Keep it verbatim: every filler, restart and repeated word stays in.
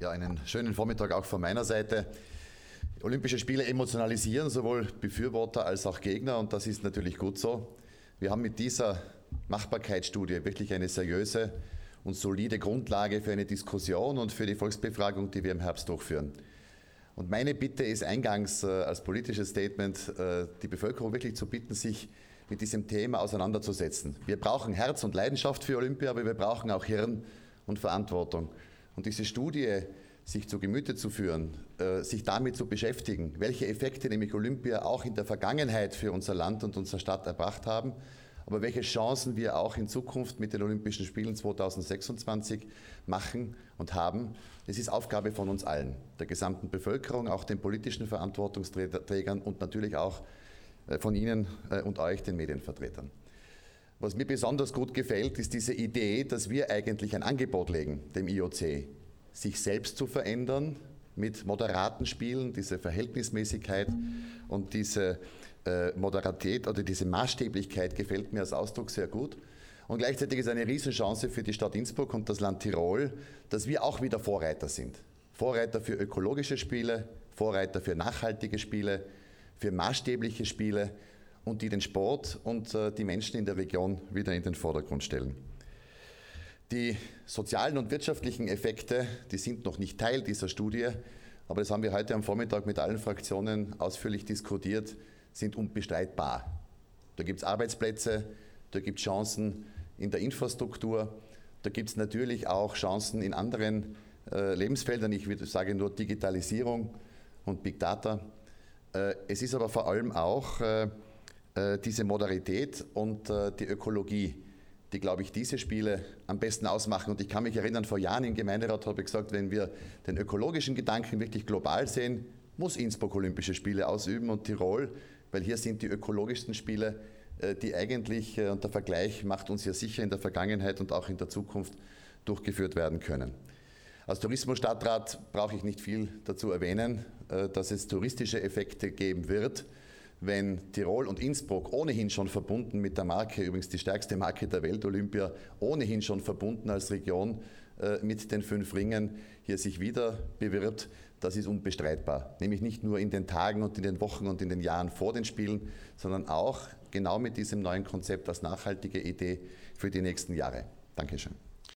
Ja, einen schönen Vormittag auch von meiner Seite. Olympische Spiele emotionalisieren sowohl Befürworter als auch Gegner und das ist natürlich gut so. Wir haben mit dieser Machbarkeitsstudie wirklich eine seriöse und solide Grundlage für eine Diskussion und für die Volksbefragung, die wir im Herbst durchführen. Und meine Bitte ist eingangs äh, als politisches Statement, äh, die Bevölkerung wirklich zu bitten, sich mit diesem Thema auseinanderzusetzen. Wir brauchen Herz und Leidenschaft für Olympia, aber wir brauchen auch Hirn und Verantwortung. Und diese Studie sich zu Gemüte zu führen, äh, sich damit zu beschäftigen, welche Effekte nämlich Olympia auch in der Vergangenheit für unser Land und unsere Stadt erbracht haben, aber welche Chancen wir auch in Zukunft mit den Olympischen Spielen zweitausendsechsundzwanzig machen und haben. Es ist Aufgabe von uns allen, der gesamten Bevölkerung, auch den politischen Verantwortungsträgern und natürlich auch äh, von Ihnen äh, und euch, den Medienvertretern. Was mir besonders gut gefällt, ist diese Idee, dass wir eigentlich ein Angebot legen, dem I O C, sich selbst zu verändern mit moderaten Spielen, diese Verhältnismäßigkeit und diese äh, Moderatät oder diese Maßstäblichkeit gefällt mir als Ausdruck sehr gut. Und gleichzeitig ist eine Riesenchance für die Stadt Innsbruck und das Land Tirol, dass wir auch wieder Vorreiter sind. Vorreiter für ökologische Spiele, Vorreiter für nachhaltige Spiele, für maßstäbliche Spiele und die den Sport und äh, die Menschen in der Region wieder in den Vordergrund stellen. Die sozialen und wirtschaftlichen Effekte, die sind noch nicht Teil dieser Studie, aber das haben wir heute am Vormittag mit allen Fraktionen ausführlich diskutiert, sind unbestreitbar. Da gibt es Arbeitsplätze, da gibt es Chancen in der Infrastruktur, da gibt es natürlich auch Chancen in anderen äh, Lebensfeldern. Ich würde sagen nur Digitalisierung und Big Data. Äh, es ist aber vor allem auch äh, äh, diese Modernität und äh, die Ökologie, die, glaube ich, diese Spiele am besten ausmachen. Und ich kann mich erinnern, vor Jahren im Gemeinderat habe ich gesagt, wenn wir den ökologischen Gedanken wirklich global sehen, muss Innsbruck Olympische Spiele ausüben und Tirol, weil hier sind die ökologischsten Spiele, die eigentlich, und der Vergleich macht uns ja sicher in der Vergangenheit und auch in der Zukunft durchgeführt werden können. Als Tourismusstadtrat brauche ich nicht viel dazu erwähnen, dass es touristische Effekte geben wird, wenn Tirol und Innsbruck ohnehin schon verbunden mit der Marke, übrigens die stärkste Marke der Welt, Olympia, ohnehin schon verbunden als Region äh, mit den fünf Ringen, hier sich wieder bewirbt, das ist unbestreitbar. Nämlich nicht nur in den Tagen und in den Wochen und in den Jahren vor den Spielen, sondern auch genau mit diesem neuen Konzept als nachhaltige Idee für die nächsten Jahre. Dankeschön.